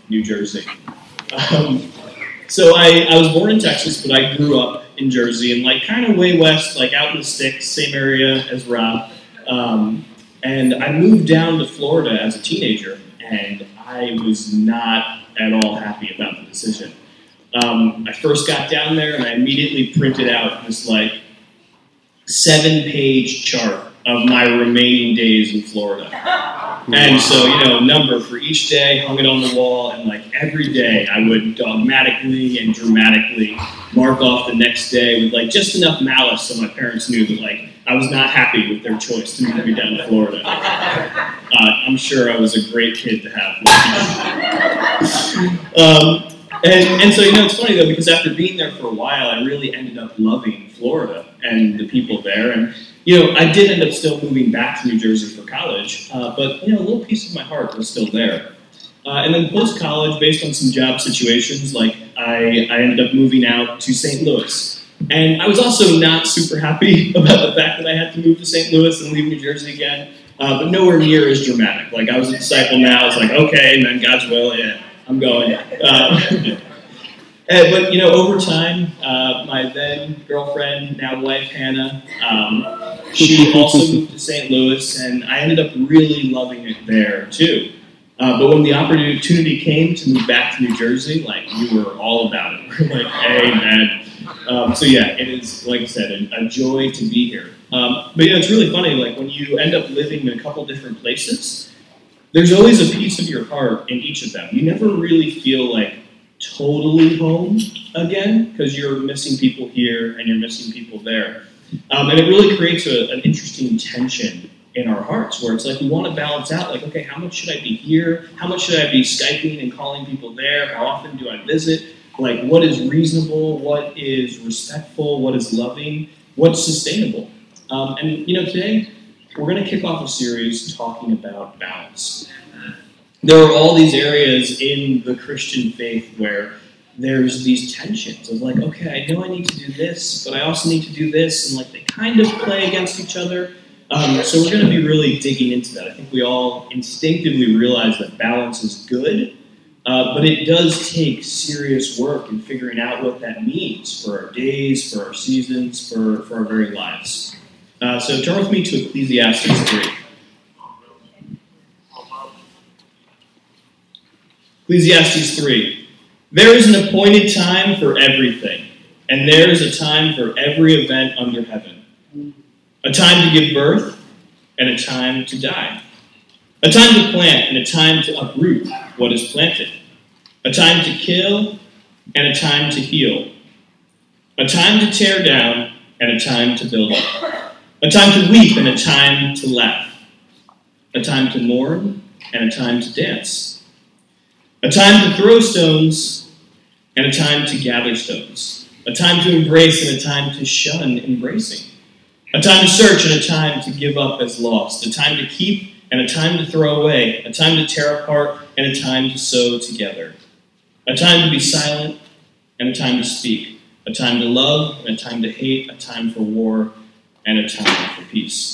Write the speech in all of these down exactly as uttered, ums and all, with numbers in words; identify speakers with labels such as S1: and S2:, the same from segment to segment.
S1: New Jersey. Um, so I, I was born in Texas, but I grew up in Jersey, and like kind of way west, like out in the sticks, same area as Rob. Um, and I moved down to Florida as a teenager, and I was not at all happy about the decision. Um, I first got down there, and I immediately printed out this like seven-page chart of my remaining days in Florida. And so, you know, number for each day, hung it on the wall, and like every day I would dogmatically and dramatically mark off the next day with like just enough malice so my parents knew that like I was not happy with their choice to move me down to Florida. Uh, I'm sure I was a great kid to have. um, and, and so, you know, it's funny though, because after being there for a while, I really ended up loving Florida and the people there. And you know, I did end up still moving back to New Jersey for college, uh, but, you know, a little piece of my heart was still there. Uh, and then post-college, based on some job situations, like, I, I ended up moving out to Saint Louis. And I was also not super happy about the fact that I had to move to Saint Louis and leave New Jersey again, uh, but nowhere near as dramatic. Like, I was a disciple now. I was like, okay, man, God's will, yeah, I'm going. Uh, Uh, but, you know, over time, uh, my then girlfriend, now wife, Hannah, um, she also moved to Saint Louis, and I ended up really loving it there, too. Uh, but when the opportunity came to move back to New Jersey, like, we were all about it. We were like, hey, man. Um, so, yeah, it is, like I said, a, a joy to be here. Um, but, you know, it's really funny, like, when you end up living in a couple different places, there's always a piece of your heart in each of them. You never really feel like totally home again, because you're missing people here and you're missing people there. Um, and it really creates a, an interesting tension in our hearts, where it's like we want to balance out, like, okay, how much should I be here? How much should I be Skyping and calling people there? How often do I visit? Like, what is reasonable? What is respectful? What is loving? What's sustainable? Um, and, you know, today we're going to kick off a series talking about balance. There are all these areas in the Christian faith where there's these tensions of like, okay, I know I need to do this, but I also need to do this, and like they kind of play against each other. Um, so we're going to be really digging into that. I think we all instinctively realize that balance is good, uh, but it does take serious work in figuring out what that means for our days, for our seasons, for, for our very lives. Uh, so turn with me to Ecclesiastes three. Ecclesiastes three. There is an appointed time for everything, and there is a time for every event under heaven. A time to give birth, and a time to die. A time to plant, and a time to uproot what is planted. A time to kill, and a time to heal. A time to tear down, and a time to build up. A time to weep, and a time to laugh. A time to mourn, and a time to dance. A time to throw stones, and a time to gather stones. A time to embrace, and a time to shun embracing. A time to search, and a time to give up as lost. A time to keep, and a time to throw away. A time to tear apart, and a time to sew together. A time to be silent, and a time to speak. A time to love, and a time to hate. A time for war, and a time for peace.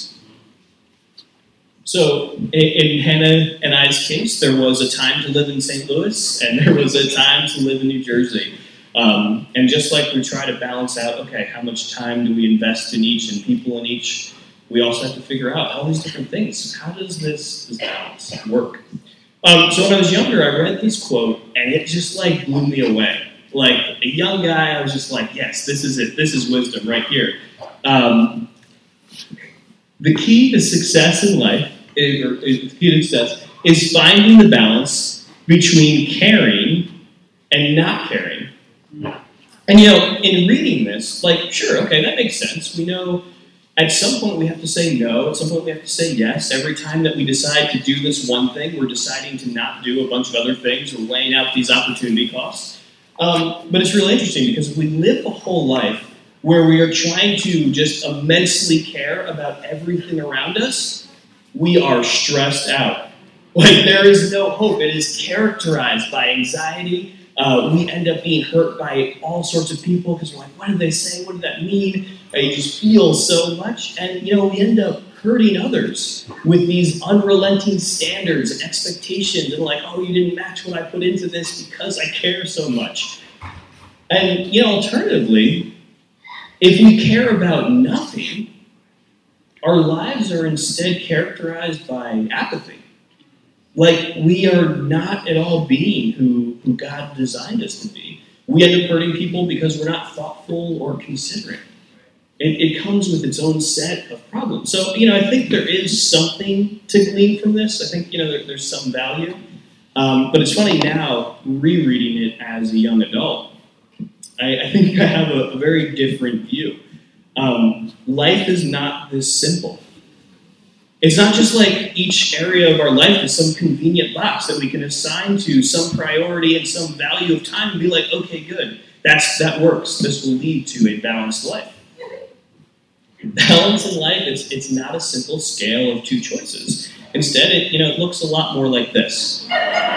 S1: So, in, in Hannah and I's case, there was a time to live in Saint Louis, and there was a time to live in New Jersey. Um, and just like we try to balance out, okay, how much time do we invest in each and people in each, we also have to figure out all these different things. How does this, this balance work? Um, so when I was younger, I read this quote, and it just like blew me away. Like a young guy, I was just like, yes, this is it. This is wisdom right here. Um, the key to success in life Or, the key to success is finding the balance between caring and not caring. And, you know, in reading this, like, sure, okay, that makes sense. We know at some point we have to say no. At some point we have to say yes. Every time that we decide to do this one thing, we're deciding to not do a bunch of other things. We're laying out these opportunity costs. Um, but it's really interesting because if we live a whole life where we are trying to just immensely care about everything around us, we are stressed out. Like, there is no hope. It is characterized by anxiety. Uh, we end up being hurt by all sorts of people because we're like, what did they say? What did that mean? Uh, you just feel so much. And, you know, we end up hurting others with these unrelenting standards and expectations and like, oh, you didn't match what I put into this because I care so much. And, you know, alternatively, if we care about nothing, our lives are instead characterized by apathy. Like, we are not at all being who, who God designed us to be. We end up hurting people because we're not thoughtful or considerate. It, it comes with its own set of problems. So, you know, I think there is something to glean from this. I think, you know, there, there's some value. Um, but it's funny now, rereading it as a young adult, I, I think I have a, a very different view. Um, life is not this simple. It's not just like each area of our life is some convenient box that we can assign to some priority and some value of time and be like, okay, good, that's that works. This will lead to a balanced life. Balance in life, it's, it's not a simple scale of two choices. Instead, it, you know, it looks a lot more like this.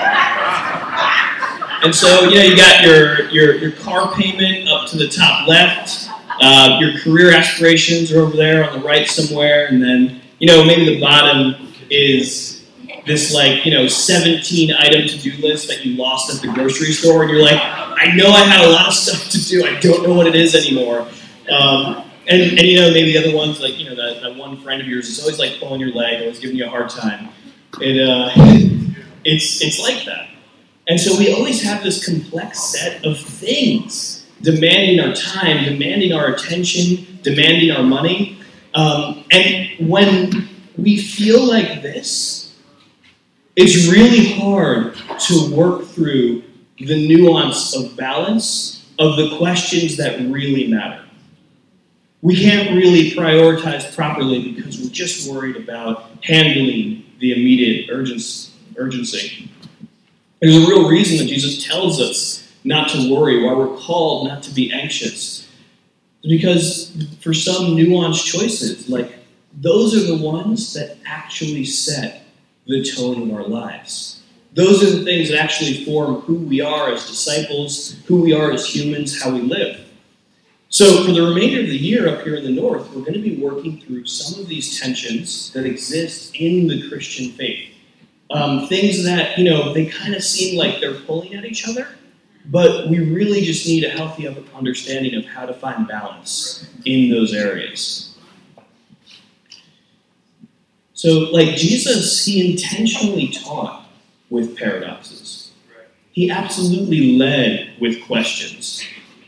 S1: And so, you know, you got your, your, your car payment up to the top left, uh, your career aspirations are over there on the right somewhere, and then, you know, maybe the bottom is this, like, you know, seventeen-item to-do list that you lost at the grocery store, and you're like, I know I had a lot of stuff to do, I don't know what it is anymore. Um, and, and, you know, maybe the other ones, like, you know, that, that one friend of yours is always, like, pulling your leg, always giving you a hard time. It, uh, it's, it's like that. And so we always have this complex set of things demanding our time, demanding our attention, demanding our money. Um, and when we feel like this, it's really hard to work through the nuance of balance of the questions that really matter. We can't really prioritize properly because we're just worried about handling the immediate urgency. There's a real reason that Jesus tells us not to worry, why we're called not to be anxious. Because for some nuanced choices, like, those are the ones that actually set the tone of our lives. Those are the things that actually form who we are as disciples, who we are as humans, how we live. So for the remainder of the year up here in the north, we're going to be working through some of these tensions that exist in the Christian faith. Um, things that, you know, they kind of seem like they're pulling at each other, but we really just need a healthy understanding of how to find balance in those areas. So, like Jesus, he intentionally taught with paradoxes. He absolutely led with questions.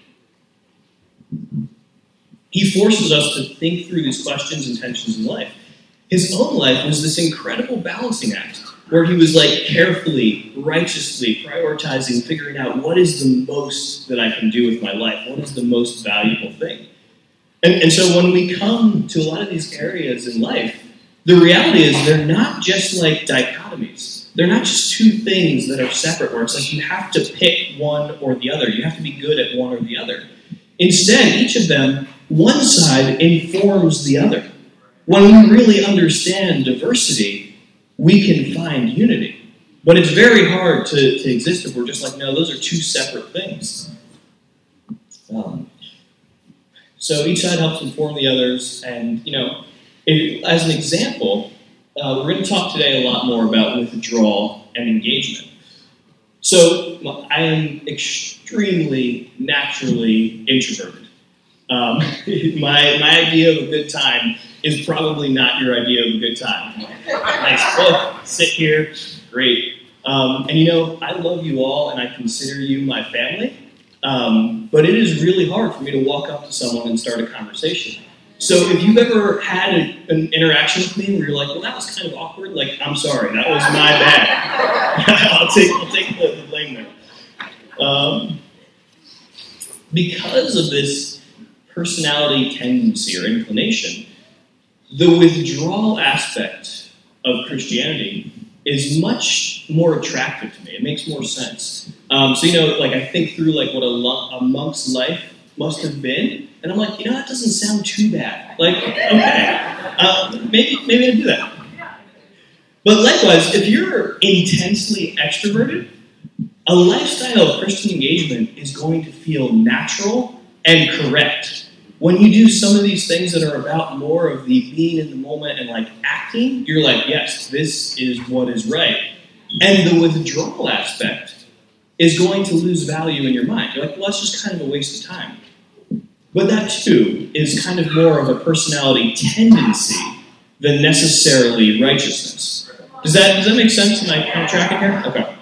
S1: He forces us to think through these questions and tensions in life. His own life was this incredible balancing act, where he was like carefully, righteously prioritizing, figuring out what is the most that I can do with my life, what is the most valuable thing. And, and so when we come to a lot of these areas in life, the reality is they're not just like dichotomies. They're not just two things that are separate, where it's like you have to pick one or the other. You have to be good at one or the other. Instead, each of them, one side informs the other. When we really understand diversity, we can find unity. But it's very hard to, to exist if we're just like, no, those are two separate things. Um, so each side helps inform the others. And, you know, if, as an example, uh, we're going to talk today a lot more about withdrawal and engagement. So I am extremely naturally introverted. Um, my, my idea of a good time is probably not your idea of a good time. Nice book, sit here, great. Um, and you know, I love you all and I consider you my family, um, but it is really hard for me to walk up to someone and start a conversation. So if you've ever had a, an interaction with me where you're like, well, that was kind of awkward, like, I'm sorry, that was my bad. I'll take, I'll take the, the blame there. Um, because of this personality tendency or inclination, the withdrawal aspect of Christianity is much more attractive to me. It makes more sense. Um, so, you know, like I think through like what a, a monk's life must have been, and I'm like, you know, that doesn't sound too bad. Like, okay, uh, maybe maybe I'll do that. But likewise, if you're intensely extroverted, a lifestyle of Christian engagement is going to feel natural and correct. when you do some of these things that are about more of the being in the moment and like acting, you're like, yes, this is what is right. And the withdrawal aspect is going to lose value in your mind. You're like, well, that's just kind of a waste of time. But that too is kind of more of a personality tendency than necessarily righteousness. Does that does that make sense? Am I kind of tracking here? Okay.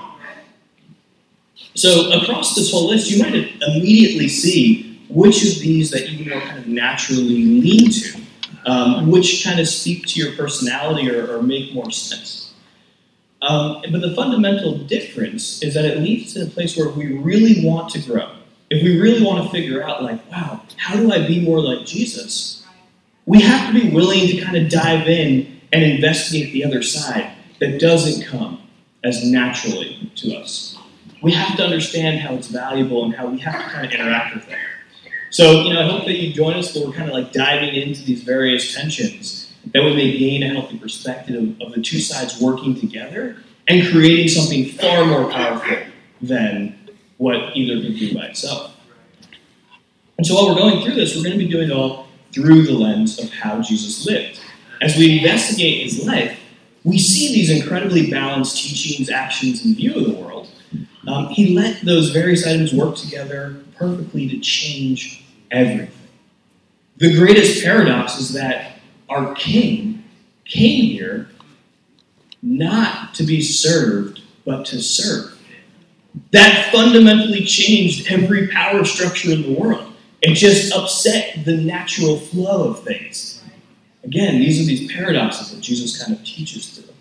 S1: So across this whole list, you might immediately see which of these that you more kind of naturally lean to, um, which kind of speak to your personality or, or make more sense. Um, but the fundamental difference is that it leads to a place where if we really want to grow, if we really want to figure out, like, wow, how do I be more like Jesus? We have to be willing to kind of dive in and investigate the other side that doesn't come as naturally to us. We have to understand how it's valuable and how we have to kind of interact with it. So, you know, I hope that you join us where we're kind of like diving into these various tensions that we may gain a healthy perspective of, of the two sides working together and creating something far more powerful than what either could do by itself. And so while we're going through this, we're going to be doing it all through the lens of how Jesus lived. As we investigate his life, we see these incredibly balanced teachings, actions, and view of the world. Um, he let those various items work together perfectly to change everything. The greatest paradox is that our king came here not to be served, but to serve. That fundamentally changed every power structure in the world. It just upset the natural flow of things. Again, these are these paradoxes that Jesus kind of teaches through.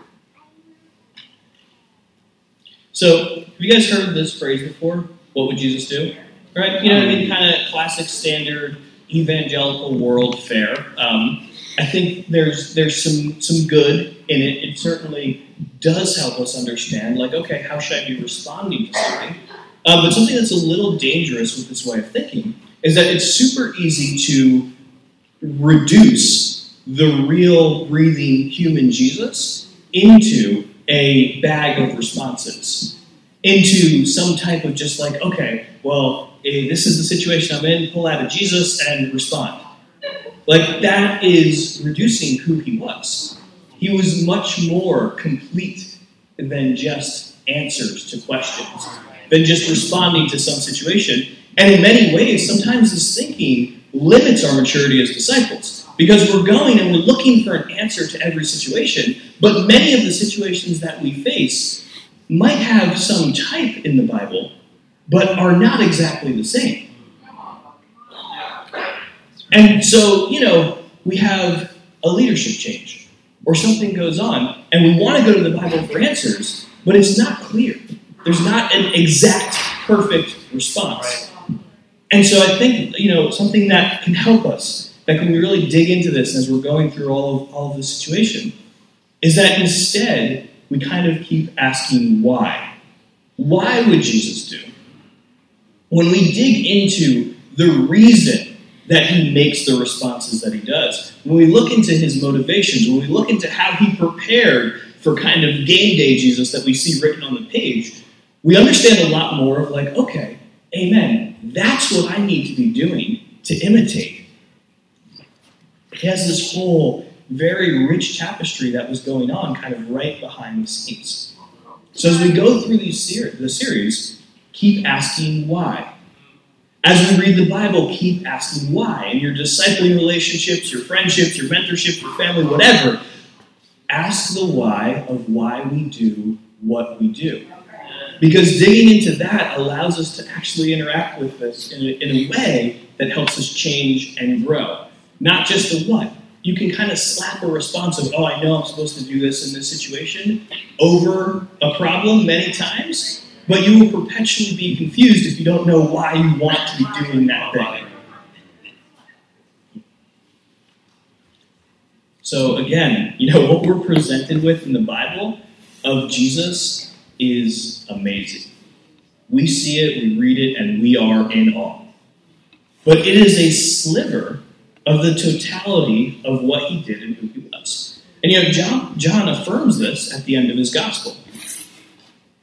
S1: So, have you guys heard this phrase before? What would Jesus do? Right? You know what I mean? Kind of classic, standard, evangelical world fare. Um, I think there's there's some, some good in it. It certainly does help us understand, like, okay, how should I be responding to something? Um, but something that's a little dangerous with this way of thinking is that it's super easy to reduce the real, breathing human Jesus into a bag of responses, into some type of just like, okay, well, eh, this is the situation I'm in, pull out of Jesus and respond. Like, that is reducing who he was. He was much more complete than just answers to questions, than just responding to some situation. And in many ways, sometimes this thinking limits our maturity as disciples. Because we're going and we're looking for an answer to every situation, but many of the situations that we face might have some type in the Bible, but are not exactly the same. And so, you know, we have a leadership change, or something goes on, and we want to go to the Bible for answers, but it's not clear. There's not an exact, perfect response. And so I think, you know, something that can help us, that when we really dig into this as we're going through all of, all of this situation, is that instead we kind of keep asking why. Why would Jesus do? When we dig into the reason that he makes the responses that he does, when we look into his motivations, when we look into how he prepared for kind of game day Jesus that we see written on the page, we understand a lot more of like, okay, amen, that's what I need to be doing to imitate. He has this whole very rich tapestry that was going on kind of right behind the scenes. So as we go through these ser- the series, keep asking why. As we read the Bible, keep asking why. In your discipling relationships, your friendships, your mentorship, your family, whatever, ask the why of why we do what we do. Because digging into that allows us to actually interact with this in a, in a way that helps us change and grow. Not just the what. You can kind of slap a response of, oh, I know I'm supposed to do this in this situation over a problem many times, but you will perpetually be confused if you don't know why you want to be doing that thing. So again, you know, what we're presented with in the Bible of Jesus is amazing. We see it, we read it, and we are in awe. But it is a sliver of the totality of what he did and who he was. And you know, John, John affirms this at the end of his gospel.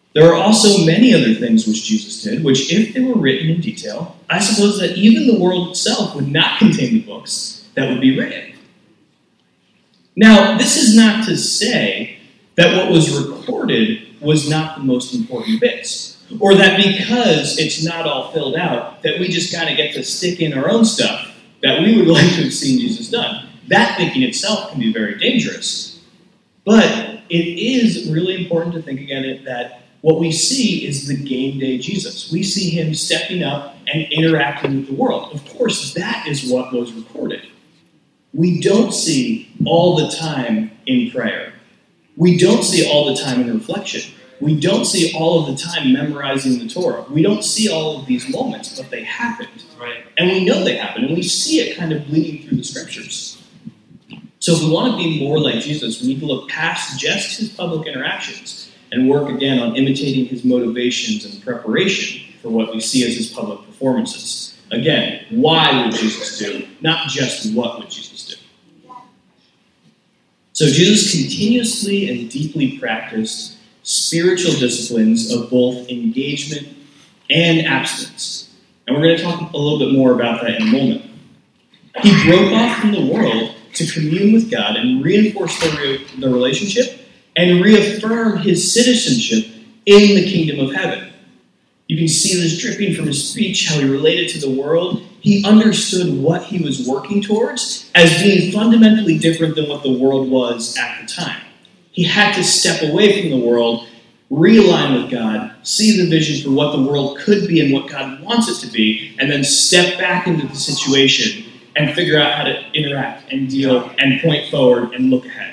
S1: There are also many other things which Jesus did, which if they were written in detail, I suppose that even the world itself would not contain the books that would be written. Now, this is not to say that what was recorded was not the most important bits, or that because it's not all filled out, that we just kind of get to stick in our own stuff that we would like to have seen Jesus done. That thinking itself can be very dangerous. But it is really important to think again that what we see is the game day Jesus. We see him stepping up and interacting with the world. Of course, that is what was recorded. We don't see all the time in prayer. We don't see all the time in reflection. We don't see all of the time memorizing the Torah. We don't see all of these moments, but they happened.
S2: Right.
S1: And we know they happened, and we see it kind of bleeding through the scriptures. So if we want to be more like Jesus, we need to look past just his public interactions and work again on imitating his motivations and preparation for what we see as his public performances. Again, why would Jesus do? Not just what would Jesus do. So Jesus continuously and deeply practiced spiritual disciplines of both engagement and abstinence. And we're going to talk a little bit more about that in a moment. He broke off from the world to commune with God and reinforce the, re- the relationship and reaffirm his citizenship in the kingdom of heaven. You can see this dripping from his speech, how he related to the world. He understood what he was working towards as being fundamentally different than what the world was at the time. He had to step away from the world, realign with God, see the vision for what the world could be and what God wants it to be, and then step back into the situation and figure out how to interact and deal and point forward and look ahead.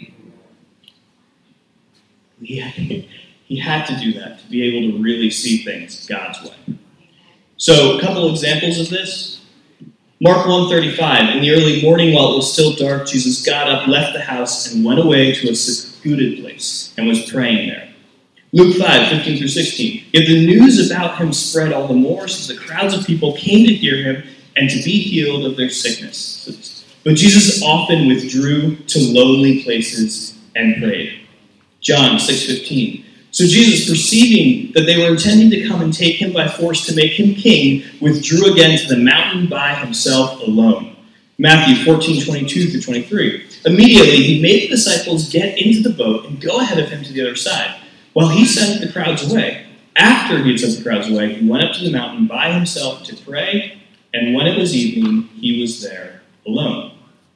S1: He had, he had to do that to be able to really see things God's way. So, a couple examples of this. Mark one thirty-five, in the early morning while it was still dark, Jesus got up, left the house, and went away to a secluded place and was praying there. Luke five fifteen through sixteen, yet the news about him spread all the more, so the crowds of people came to hear him and to be healed of their sickness. But Jesus often withdrew to lonely places and prayed. John six fifteen. So Jesus, perceiving that they were intending to come and take him by force to make him king, withdrew again to the mountain by himself alone. Matthew fourteen twenty-two through twenty-three. Immediately he made the disciples get into the boat and go ahead of him to the other side, while he sent the crowds away. After he had sent the crowds away, he went up to the mountain by himself to pray, and when it was evening, he was there alone.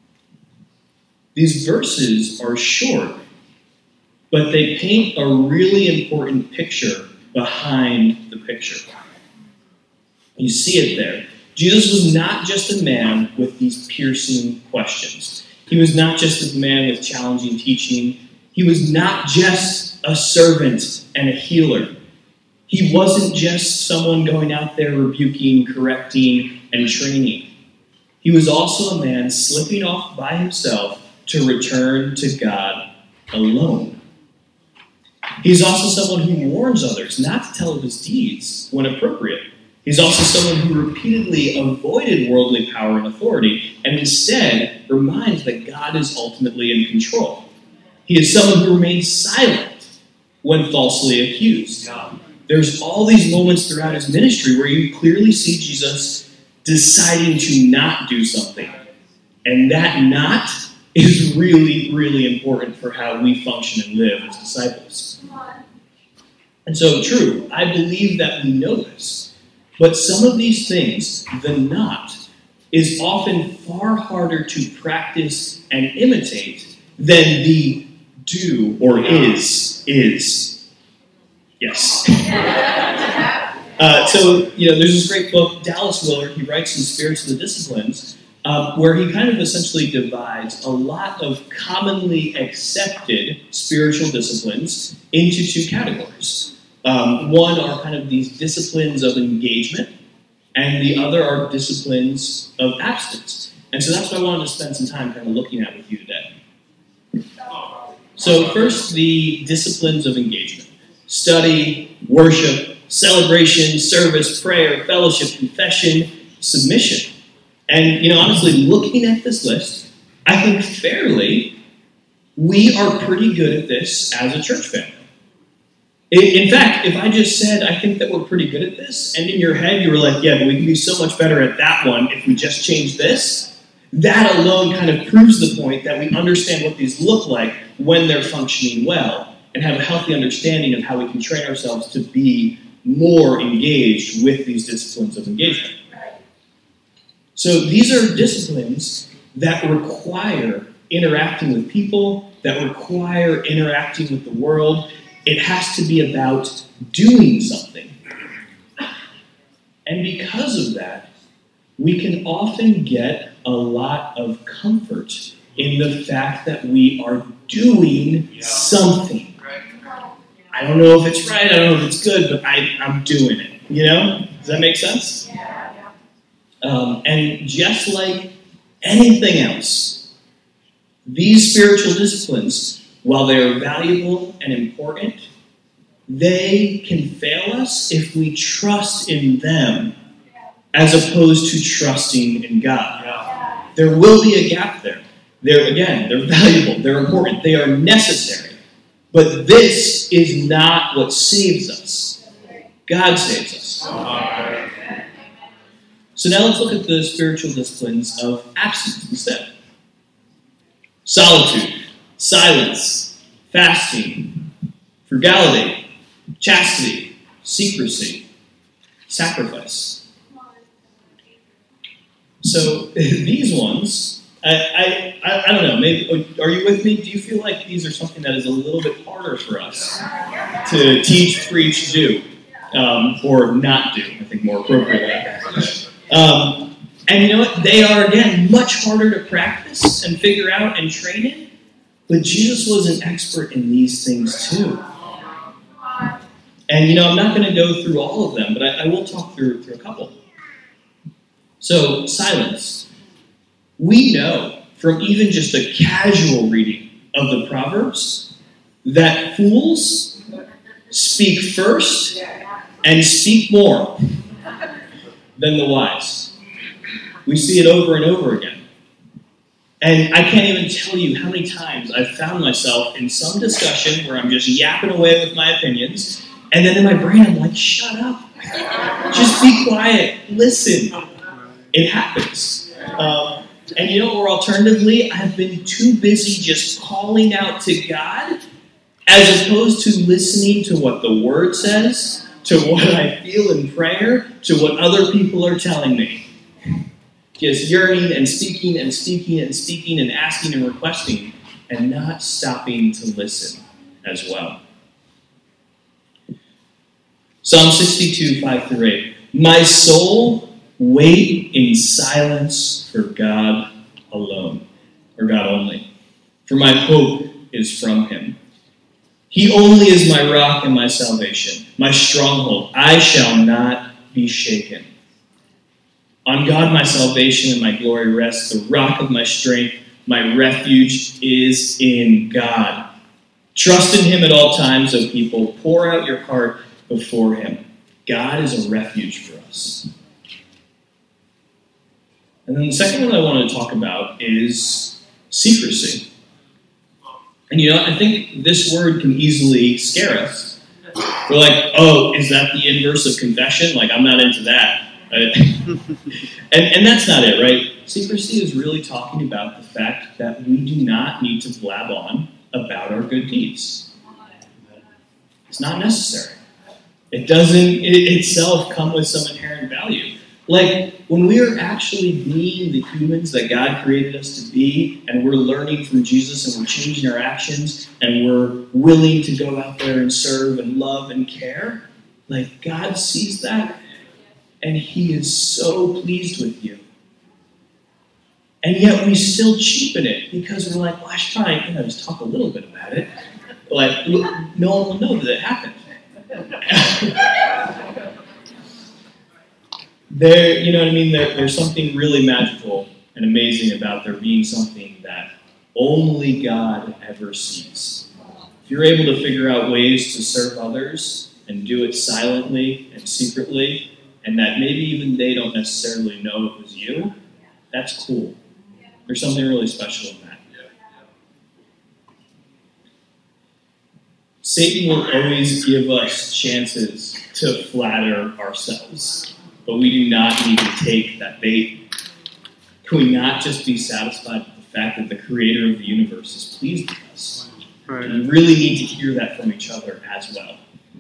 S1: These verses are short, but they paint a really important picture behind the picture. You see it there. Jesus was not just a man with these piercing questions. He was not just a man with challenging teaching. He was not just a servant and a healer. He wasn't just someone going out there rebuking, correcting, and training. He was also a man slipping off by himself to return to God alone. He's also someone who warns others not to tell of his deeds when appropriate. He's also someone who repeatedly avoided worldly power and authority and instead reminds that God is ultimately in control. He is someone who remains silent when falsely accused. There's all these moments throughout his ministry where you clearly see Jesus deciding to not do something. And that not is really, really important for how we function and live as disciples. And so, true, I believe that we know this. But some of these things, the not, is often far harder to practice and imitate than the do or is, is. Yes. uh, so, you know, there's this great book, Dallas Willard, he writes in Spirits of the Disciplines, uh, where he kind of essentially divides a lot of commonly accepted spiritual disciplines into two categories. Um, one are kind of these disciplines of engagement, and the other are disciplines of abstinence. And so that's what I wanted to spend some time kind of looking at with you today. So first, the disciplines of engagement. Study, worship, celebration, service, prayer, fellowship, confession, submission. And, you know, honestly, looking at this list, I think fairly, we are pretty good at this as a church family. In, in fact, if I just said, I think that we're pretty good at this, and in your head you were like, yeah, but we can be so much better at that one if we just change this, that alone kind of proves the point that we understand what these look like when they're functioning well, and have a healthy understanding of how we can train ourselves to be more engaged with these disciplines of engagement. So these are disciplines that require interacting with people, that require interacting with the world. It has to be about doing something. And because of that, we can often get a lot of comfort in the fact that we are doing something. I don't know if it's right, I don't know if it's good, but I, I'm doing it. You know? Does that make sense? Um, and just like anything else, these spiritual disciplines, while they are valuable and important, they can fail us if we trust in them as opposed to trusting in God. There will be a gap there. They're, again, they're valuable, they're important, they are necessary. But this is not what saves us. God saves us. So now let's look at the spiritual disciplines of abstinence instead. Solitude, silence, fasting, frugality, chastity, secrecy, sacrifice. So these ones, I, I, I don't know, maybe, are you with me? Do you feel like these are something that is a little bit harder for us to teach, preach, do, um, or not do, I think more appropriately. Um, and you know what? They are, again, much harder to practice and figure out and train in, but Jesus was an expert in these things too. And, you know, I'm not going to go through all of them, but I, I will talk through, through a couple. So, silence. We know from even just a casual reading of the Proverbs that fools speak first and speak more than the wise. We see it over and over again. And I can't even tell you how many times I've found myself in some discussion where I'm just yapping away with my opinions, and then in my brain I'm like, shut up. Just be quiet. Listen. It happens. Um, and you know, or alternatively, I've been too busy just calling out to God as opposed to listening to what the Word says, to what I feel in prayer, to what other people are telling me. Just yearning and speaking and speaking and speaking and asking and requesting and not stopping to listen as well. Psalm sixty-two, five through eight. My soul, wait in silence for God alone, or God only, for my hope is from Him. He only is my rock and my salvation, my stronghold. I shall not be shaken. On God my salvation and my glory rests, the rock of my strength, my refuge is in God. Trust in Him at all times, O people. Pour out your heart before Him. God is a refuge for us. And then the second one I want to talk about is secrecy. And you know, I think this word can easily scare us. We're like, oh, is that the inverse of confession? Like, I'm not into that. and, and that's not it, right? Secrecy is really talking about the fact that we do not need to blab on about our good deeds. It's not necessary. It doesn't it itself come with some inherent value. Like, when we are actually being the humans that God created us to be, and we're learning from Jesus, and we're changing our actions, and we're willing to go out there and serve and love and care, like, God sees that, and He is so pleased with you. And yet we still cheapen it, because we're like, well, I should probably, you know, just talk a little bit about it. Like, no one will know that it happened. There, you know what I mean? There, there's something really magical and amazing about there being something that only God ever sees. If you're able to figure out ways to serve others and do it silently and secretly, and that maybe even they don't necessarily know it was you, that's cool. There's something really special in that. Satan will always give us chances to flatter ourselves, but we do not need to take that bait. Can we not just be satisfied with the fact that the creator of the universe is pleased with us? Right. We really need to hear that from each other as well.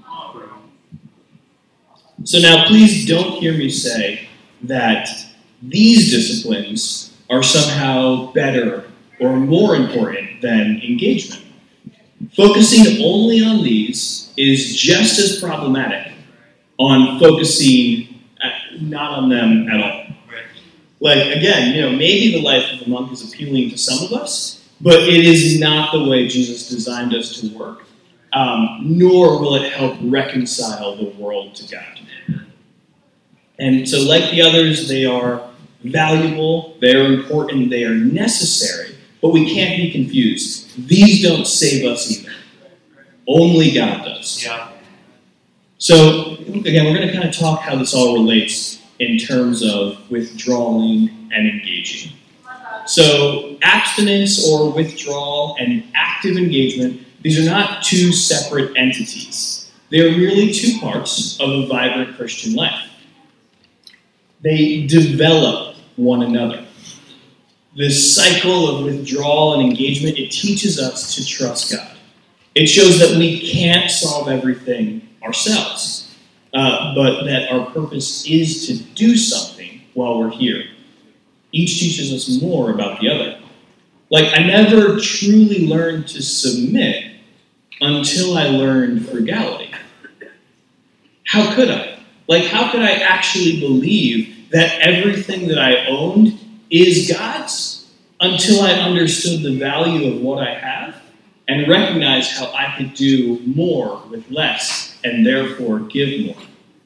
S1: So now, please don't hear me say that these disciplines are somehow better or more important than engagement. Focusing only on these is just as problematic on focusing at, not on them at all. Like, again, you know, maybe the life of a monk is appealing to some of us, but it is not the way Jesus designed us to work, um, nor will it help reconcile the world to God. And so, like the others, they are valuable, they are important, they are necessary, but we can't be confused. These don't save us either. Only God does. Yeah. So, again, we're going to kind of talk how this all relates in terms of withdrawing and engaging. So, abstinence or withdrawal and active engagement, these are not two separate entities. They are merely two parts of a vibrant Christian life. They develop one another. This cycle of withdrawal and engagement, it teaches us to trust God. It shows that we can't solve everything ourselves, uh, but that our purpose is to do something while we're here. Each teaches us more about the other. Like, I never truly learned to submit until I learned frugality. How could I? Like, how could I actually believe that everything that I owned is God's until I understood the value of what I have and recognized how I could do more with less and therefore give more?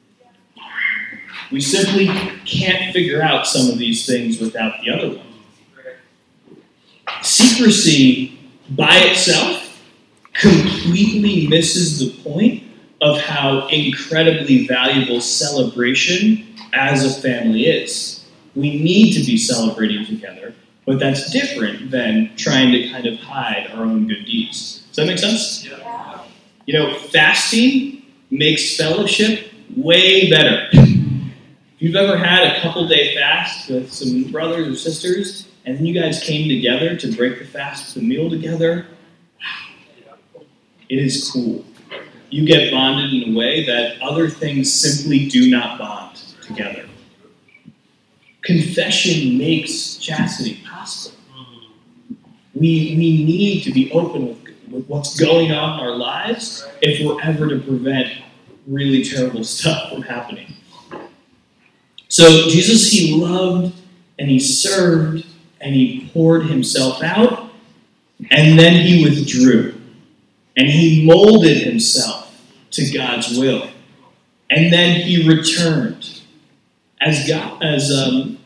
S1: We simply can't figure out some of these things without the other one. Secrecy by itself completely misses the point of how incredibly valuable celebration as a family is. We need to be celebrating together, but that's different than trying to kind of hide our own good deeds. Does that make sense? Yeah. You know, fasting makes fellowship way better. If you've ever had a couple day fast with some brothers or sisters, and then you guys came together to break the fast with a meal together, wow, it is cool. You get bonded in a way that other things simply do not bond together. Confession makes chastity possible. We, we need to be open with, with what's going on in our lives if we're ever to prevent really terrible stuff from happening. So Jesus, he loved and he served and he poured himself out, and then he withdrew and he molded himself to God's will, and then he returned as God as um,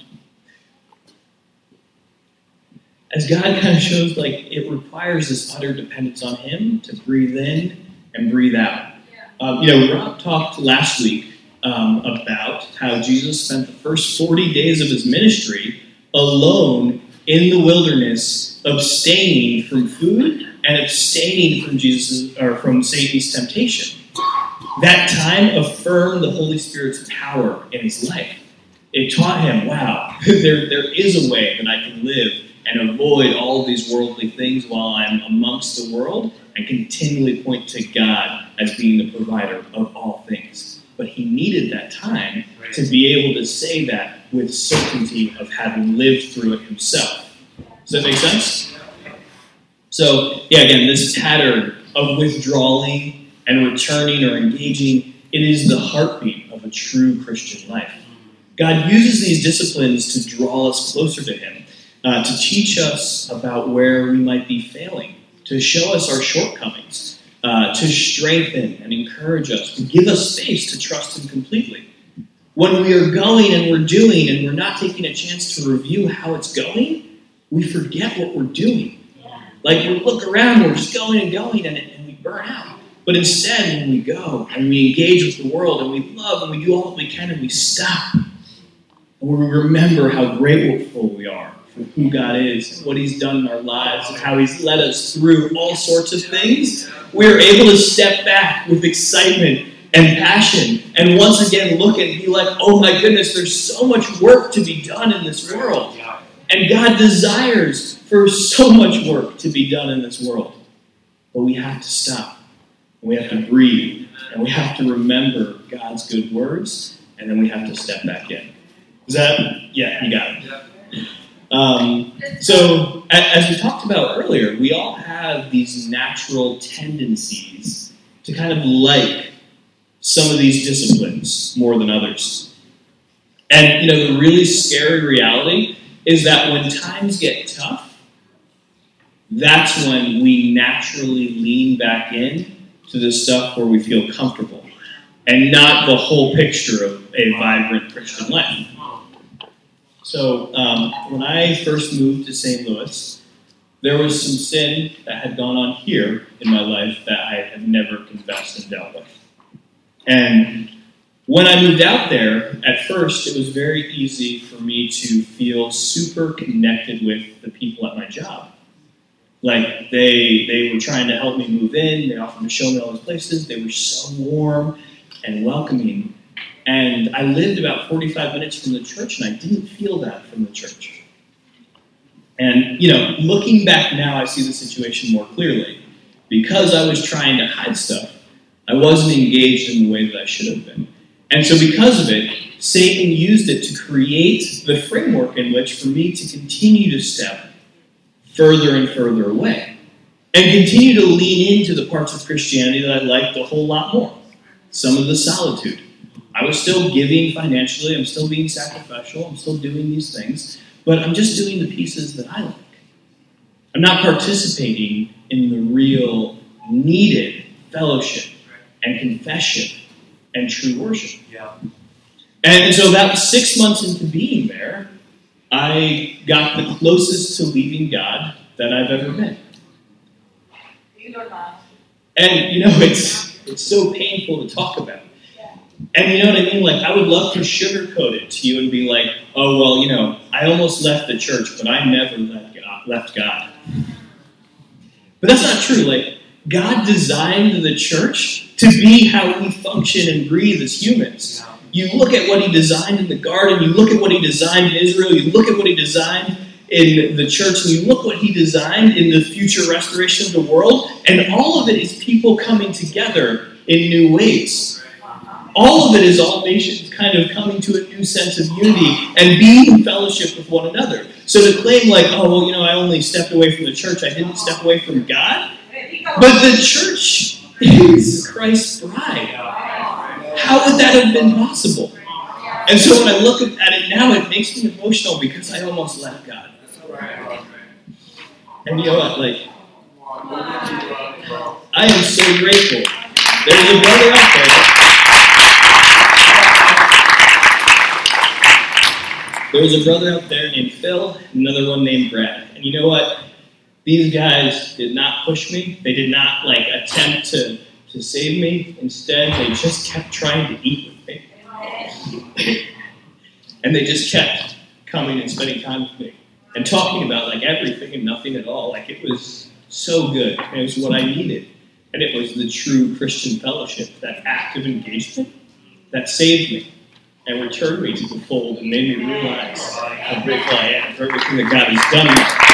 S1: as God kind of shows, like, it requires this utter dependence on him to breathe in and breathe out. Um, you know, Rob talked last week um, about how Jesus spent the first forty days of his ministry alone in the wilderness, abstaining from food and abstaining from Jesus or from Satan's temptation. That time affirmed the Holy Spirit's power in his life. It taught him, wow, there, there is a way that I can live and avoid all of these worldly things while I'm amongst the world and continually point to God as being the provider of all things. But he needed that time to be able to say that with certainty of having lived through it himself. Does that make sense? So, yeah, again, this pattern of withdrawing and returning or engaging, it is the heartbeat of a true Christian life. God uses these disciplines to draw us closer to him, uh, to teach us about where we might be failing, to show us our shortcomings, uh, to strengthen and encourage us, to give us space to trust him completely. When we are going and we're doing and we're not taking a chance to review how it's going, we forget what we're doing. Like, we look around, we're just going and going, and, and we burn out. But instead, when we go and we engage with the world and we love and we do all that we can and we stop, and we remember how grateful we are for with who God is, what he's done in our lives, and how he's led us through all sorts of things, we're able to step back with excitement and passion and once again look and be like, oh my goodness, there's so much work to be done in this world. And God desires for so much work to be done in this world. But we have to stop. And we have to breathe. And we have to remember God's good words. And then we have to step back in. Is that? Yeah, you got it. Um, so, as we talked about earlier, we all have these natural tendencies to kind of like some of these disciplines more than others. And, you know, the really scary reality is that when times get tough, that's when we naturally lean back in to the stuff where we feel comfortable and not the whole picture of a vibrant Christian life. So um, when I first moved to Saint Louis, there was some sin that had gone on here in my life that I had never confessed and dealt with. And when I moved out there, at first, it was very easy for me to feel super connected with the people at my job. Like, they they were trying to help me move in. They offered to show me all these places. They were so warm and welcoming. And I lived about forty-five minutes from the church, and I didn't feel that from the church. And, you know, looking back now, I see the situation more clearly. Because I was trying to hide stuff, I wasn't engaged in the way that I should have been. And so because of it, Satan used it to create the framework in which for me to continue to step further and further away and continue to lean into the parts of Christianity that I liked a whole lot more. Some of the solitude. I was still giving financially, I'm still being sacrificial, I'm still doing these things, but I'm just doing the pieces that I like. I'm not participating in the real needed fellowship and confession and true worship. Yeah. And so about six months into being there, I got the closest to leaving God that I've ever been. And, you know, it's it's so painful to talk about. And you know what I mean? Like, I would love to sugarcoat it to you and be like, oh, well, you know, I almost left the church, but I never left God. Left God. But that's not true. Like, God designed the church to be how we function and breathe as humans. You look at what he designed in the garden, you look at what he designed in Israel, you look at what he designed in the church, and you look what he designed in the future restoration of the world, and all of it is people coming together in new ways. All of it is all nations kind of coming to a new sense of unity and being in fellowship with one another. So to claim like, oh, well, you know, I only stepped away from the church, I didn't step away from God, but the church is Christ's bride. How would that have been possible? And so when I look at it now, it makes me emotional because I almost left God. And you know what? Like, I am so grateful. There's a brother out there. There was a brother out there named Phil, another one named Brad. And you know what? These guys did not push me. They did not, like, attempt to, to save me. Instead, they just kept trying to eat with me. And they just kept coming and spending time with me. And talking about, like, everything and nothing at all. Like, it was so good. It was what I needed. And it was the true Christian fellowship, that active engagement that saved me and returned me to the fold and made me realize how grateful I am for everything that God has done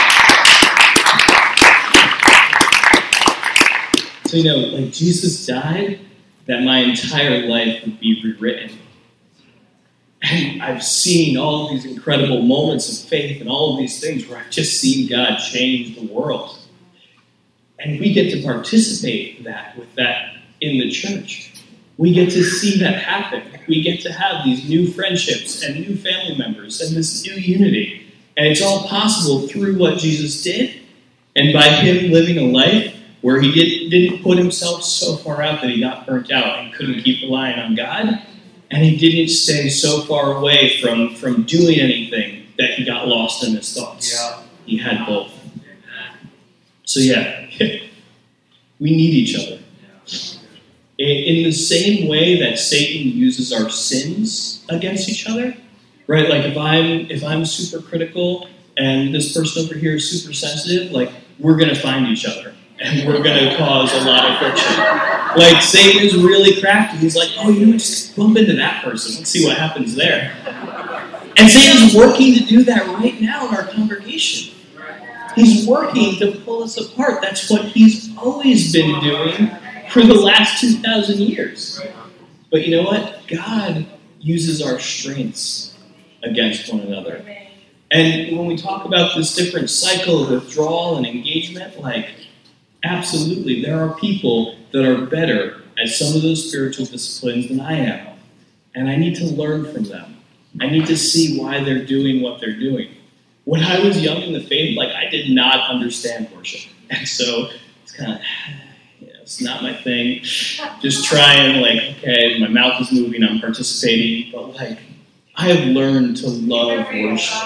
S1: in my life. So, you know, like, Jesus died that my entire life would be rewritten. And I've seen all of these incredible moments of faith and all of these things where I've just seen God change the world. And we get to participate in that with that in the church. We get to see that happen. We get to have these new friendships and new family members and this new unity. And it's all possible through what Jesus did and by him living a life where he did, didn't put himself so far out that he got burnt out and couldn't keep relying on God. And he didn't stay so far away from, from doing anything that he got lost in his thoughts. Yeah. He had both. So yeah, we need each other. In the same way that Satan uses our sins against each other, right? Like if I'm if I'm super critical and this person over here is super sensitive, like, we're going to find each other. And we're going to cause a lot of friction. Like, Satan is really crafty. He's like, oh, you know, just bump into that person. Let's see what happens there. And Satan's working to do that right now in our congregation. He's working to pull us apart. That's what he's always been doing for the last two thousand years. But you know what? God uses our strengths against one another. And when we talk about this different cycle of withdrawal and engagement, like, absolutely, there are people that are better at some of those spiritual disciplines than I am. And I need to learn from them. I need to see why they're doing what they're doing. When I was young in the faith, like, I did not understand worship. And so it's kind of, you know, it's not my thing. Just trying, like, okay, my mouth is moving, I'm participating. But, like, I have learned to love worship.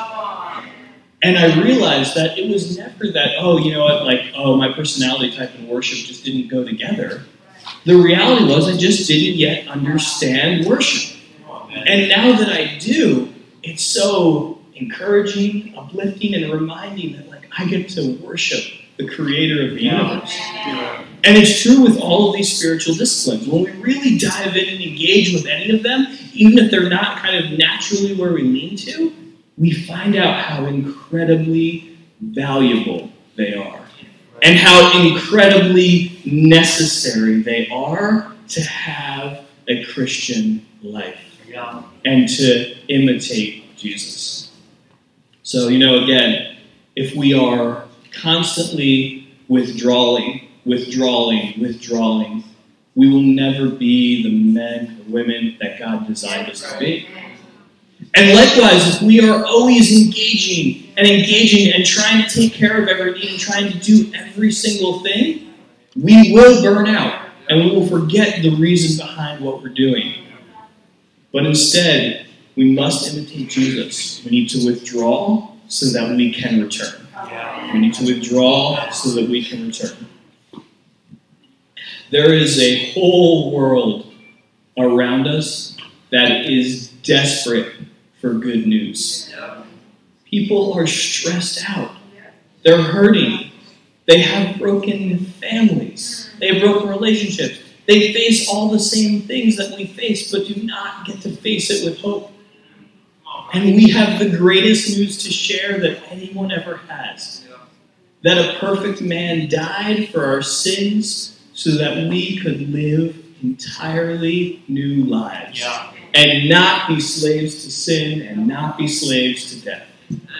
S1: And I realized that it was never that, oh, you know what, like, oh, my personality type and worship just didn't go together. The reality was I just didn't yet understand worship. And now that I do, it's so encouraging, uplifting, and reminding that, like, I get to worship the creator of the universe. And it's true with all of these spiritual disciplines. When we really dive in and engage with any of them, even if they're not kind of naturally where we lean to, we find out how incredibly valuable they are and how incredibly necessary they are to have a Christian life and to imitate Jesus. So, you know, again, if we are constantly withdrawing, withdrawing, withdrawing, we will never be the men or women that God designed us to be. And likewise, if we are always engaging and engaging and trying to take care of every need and trying to do every single thing, we will burn out and we will forget the reason behind what we're doing. But instead, we must imitate Jesus. We need to withdraw so that we can return. We need to withdraw so that we can return. There is a whole world around us that is desperate for good news. People are stressed out. They're hurting. They have broken families. They have broken relationships. They face all the same things that we face, but do not get to face it with hope. And we have the greatest news to share that anyone ever has. That a perfect man died for our sins so that we could live entirely new lives. Yeah. And not be slaves to sin and not be slaves to death.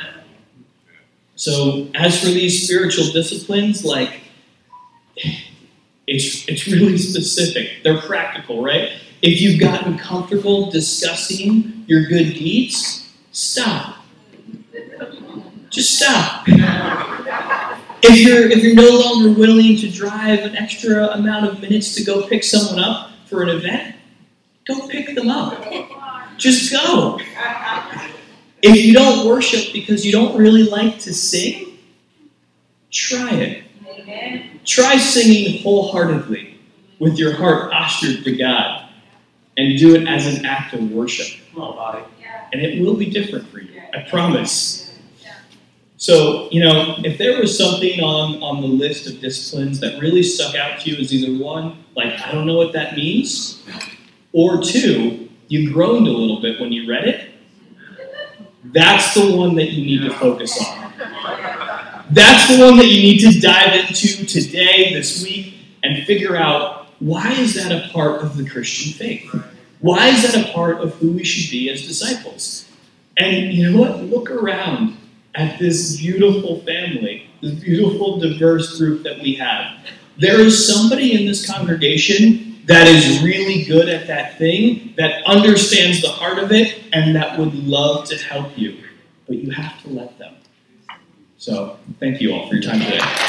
S1: So as for these spiritual disciplines, like, it's, it's really specific. They're practical, right? If you've gotten comfortable discussing your good deeds, stop. Just stop. If you're if you're no longer willing to drive an extra amount of minutes to go pick someone up for an event, go pick them up. Just go. If you don't worship because you don't really like to sing, try it. Amen. Try singing wholeheartedly with your heart postured to God and do it as an act of worship. And it will be different for you, I promise. So, you know, if there was something on, on the list of disciplines that really stuck out to you as either one, like, I don't know what that means, or two, you groaned a little bit when you read it, that's the one that you need to focus on. That's the one that you need to dive into today, this week, and figure out, why is that a part of the Christian faith? Why is that a part of who we should be as disciples? And you know what? Look around at this beautiful family, this beautiful, diverse group that we have. There is somebody in this congregation that is really good at that thing, that understands the heart of it, and that would love to help you. But you have to let them. So, thank you all for your time today.